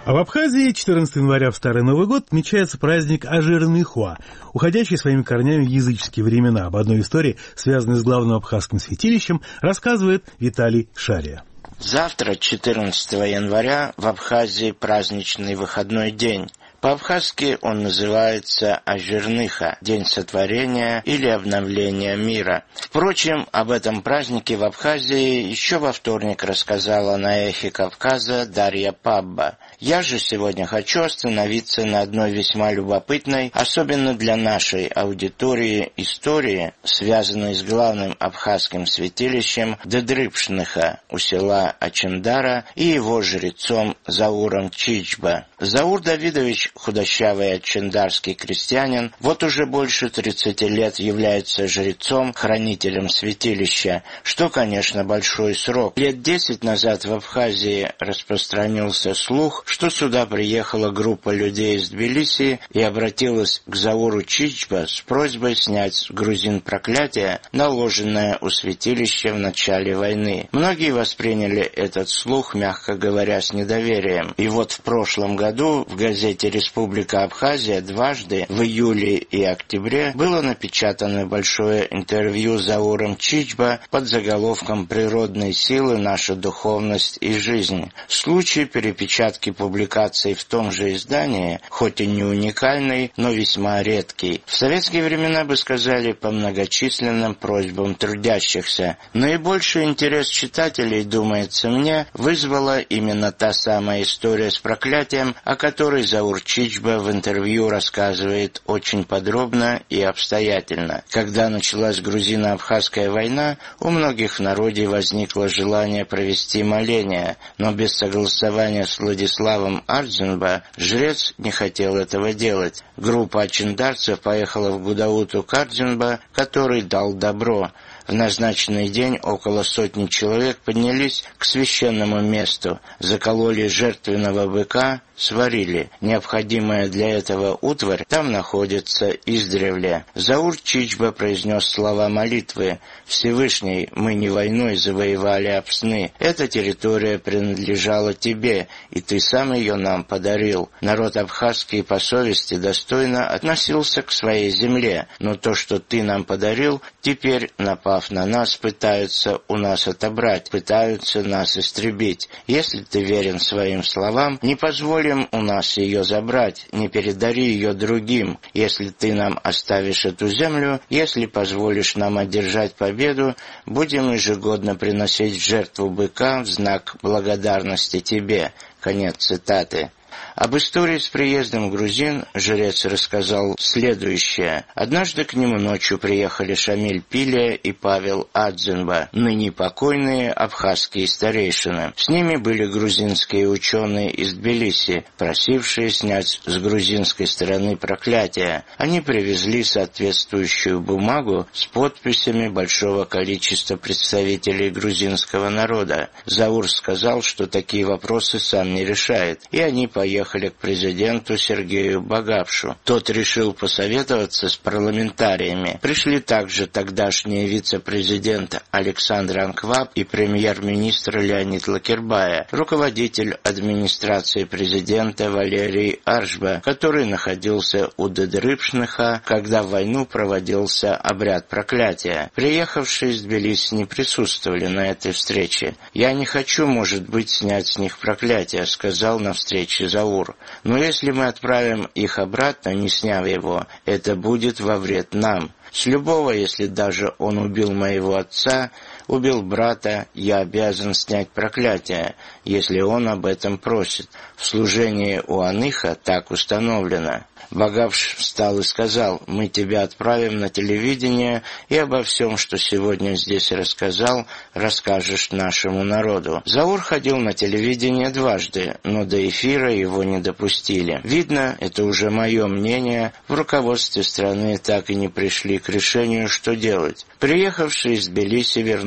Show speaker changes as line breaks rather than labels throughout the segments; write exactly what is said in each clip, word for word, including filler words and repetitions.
А в Абхазии четырнадцатого января в Старый Новый год отмечается праздник Ажирныхуа, уходящий своими корнями в языческие времена. Об одной истории, связанной с главным абхазским святилищем, рассказывает Виталий Шария.
Завтра, четырнадцатого января, в Абхазии праздничный выходной день. По-абхазски он называется Ажирныха, День сотворения или обновления мира. Впрочем, об этом празднике в Абхазии еще во вторник рассказала на Эхе Кавказа Дарья Пабба. Я же сегодня хочу остановиться на одной весьма любопытной, особенно для нашей аудитории, истории, связанной с главным абхазским святилищем Дедрыпшныха у села Ачындара и его жрецом Зауром Чичба. Заур Давидович, худощавый ачындарский крестьянин, вот уже больше тридцати лет является жрецом, хранителем святилища, что, конечно, большой срок. Лет десять назад в Абхазии распространился слух, что сюда приехала группа людей из Тбилиси и обратилась к Зауру Чичба с просьбой снять с грузин проклятие, наложенное у святилища в начале войны. Многие восприняли этот слух, мягко говоря, с недоверием. И вот в прошлом году в газете «Республика Абхазия» дважды, в июле и октябре, было напечатано большое интервью с Зауром Чичба под заголовком «Природные силы, наша духовность и жизнь». Случай перепечатки публикаций в том же издании, хоть и не уникальный, но весьма редкий. В советские времена бы сказали по многочисленным просьбам трудящихся. Наибольший интерес читателей, думается мне, вызвала именно та самая история с проклятием, о которой Заур Чичба в интервью рассказывает очень подробно и обстоятельно. Когда началась грузино-абхазская война, у многих в народе возникло желание провести моления, но без согласования с Владиславом Ардзинба жрец не хотел этого делать. Группа ачындарцев поехала в Гудауту к Ардзинба, который дал добро. В назначенный день около сотни человек поднялись к священному месту, закололи жертвенного быка, сварили. Необходимая для этого утварь там находится издревле. Заур Чичба произнес слова молитвы: «Всевышний, мы не войной завоевали Апсны. Эта территория принадлежала тебе, и ты сам ее нам подарил. Народ абхазский по совести достойно относился к своей земле, но то, что ты нам подарил, теперь, напав на нас, пытаются у нас отобрать, пытаются нас истребить. Если ты верен своим словам, не позволь у нас ее забрать, не передари ее другим. Если ты нам оставишь эту землю, если позволишь нам одержать победу, будем ежегодно приносить в жертву быка в знак благодарности тебе». Конец цитаты. Об истории с приездом грузин жрец рассказал следующее. Однажды к нему ночью приехали Шамиль Пилия и Павел Адзинба, ныне покойные абхазские старейшины. С ними были грузинские ученые из Тбилиси, просившие снять с грузинской стороны проклятие. Они привезли соответствующую бумагу с подписями большого количества представителей грузинского народа. Заур сказал, что такие вопросы сам не решает, и они поехали к президенту Сергею Багапшу. Тот решил посоветоваться с парламентариями. Пришли также тогдашний вице-президент Александр Анкваб и премьер-министр Леонид Лакербая, руководитель администрации президента Валерий Аршба, который находился у Дедрыпшныха, когда в войну проводился обряд проклятия. Приехавшие из Тбилиси не присутствовали на этой встрече. «Я не хочу, может быть, снять с них проклятие», — сказал на встрече Заур. «Но если мы отправим их обратно, не сняв его, это будет во вред нам. С любого, если даже он убил моего отца, убил брата, я обязан снять проклятие, если он об этом просит. В служении у Аныха так установлено». Багапш встал и сказал: «Мы тебя отправим на телевидение, и обо всем, что сегодня здесь рассказал, расскажешь нашему народу». Заур ходил на телевидение дважды, но до эфира его не допустили. Видно, это уже мое мнение, в руководстве страны так и не пришли к решению, что делать. Приехавшие из Тбилиси вернулись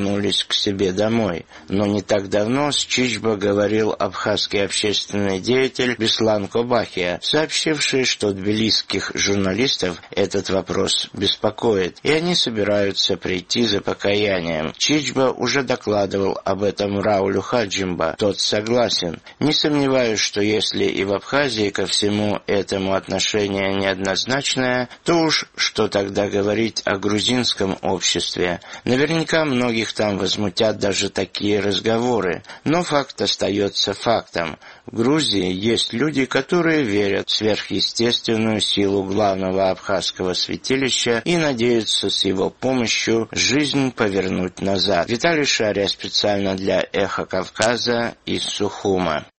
вернулись к себе домой. Но не так давно с Чичба говорил абхазский общественный деятель Беслан Кобахия, сообщивший, что тбилисских журналистов этот вопрос беспокоит, и они собираются прийти за покаянием. Чичба уже докладывал об этом Раулю Хаджимба. Тот согласен. Не сомневаюсь, что если и в Абхазии ко всему этому отношение неоднозначное, то уж что тогда говорить о грузинском обществе. Наверняка многих там возмутят даже такие разговоры, но факт остается фактом. В Грузии есть люди, которые верят в сверхъестественную силу главного абхазского святилища и надеются с его помощью жизнь повернуть назад. Виталий Шария специально для «Эхо Кавказа» из Сухума.